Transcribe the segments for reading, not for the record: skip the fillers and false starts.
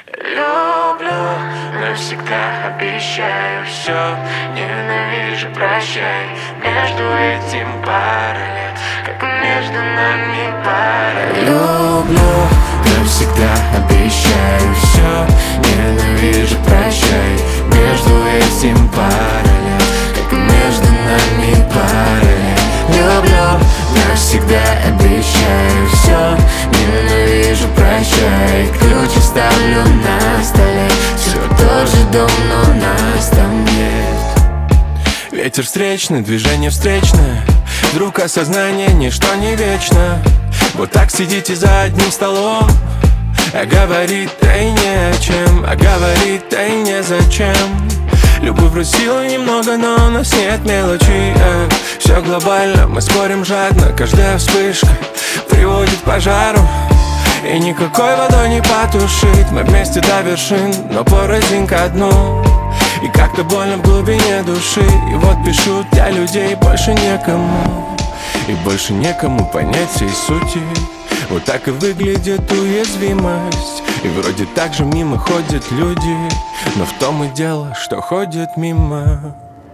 Люблю, навсегда обещаю все. Ненавижу, прощай. Между этим пара лет, как между нами пара лет. Люблю, навсегда обещаю все. Ненавижу, прощай. Между этим пара лет, как между нами пара лет. Люблю, навсегда обещаю все. Ненавижу, прощай. Ключ оставлю на столе. Все тот же дом, но нас там нет. Ветер встречный, движение встречное. Вдруг осознание, ничто не вечно. Вот так сидите за одним столом, а говорит-то и не о чем, а говорит-то и не зачем. Любовь вроде силы немного, но у нас нет мелочи. Все глобально, мы спорим жадно. Каждая вспышка приводит к пожару, и никакой водой не потушить. Мы вместе до вершин, но порознь ко дну. И как-то больно в глубине души. И вот пишу для людей больше некому. И больше некому понять всей сути. Вот так и выглядит уязвимость. И вроде так же мимо ходят люди, но в том и дело, что ходят мимо.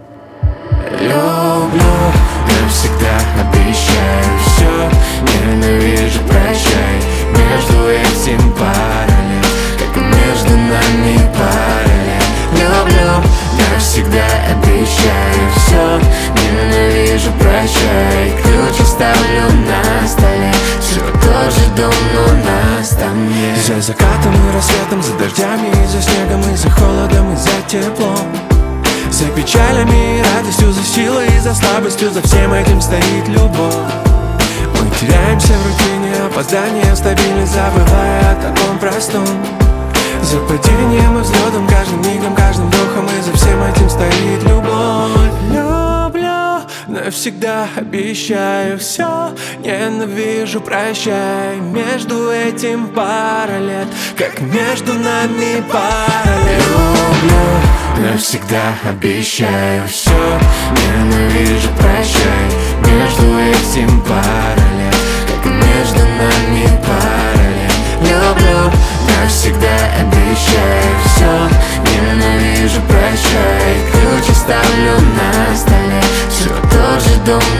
Люблю, навсегда обещаю все. Ненавижу, прощай. Между этим пара лет, как между нами пара лет. Люблю, навсегда обещаю все. Ненавижу, прощай. Ключ оставлю на столе. Все тот же дом, но нас там нет. За закатом и рассветом, за дождями и за снегом, и за холодом, и за теплом, за печалями и радостью, за силой и за слабостью. За всем этим стоит любовь. Мы теряемся в рутине, опоздание, стабильность, забывая о таком простом. За падением и взлетом, каждым мигом, каждым вдохом, и за всем этим стоит любовь. Люблю, навсегда обещаю все. Ненавижу, прощай. Между этим пара лет, как между нами пара лет. Люблю, навсегда обещаю все. Ненавижу, прощай. Между этим пара лет, как между нами пара лет. Люблю, навсегда обещаю все. Ненавижу, прощай. Ключ оставлю на столе. Все тот же дом,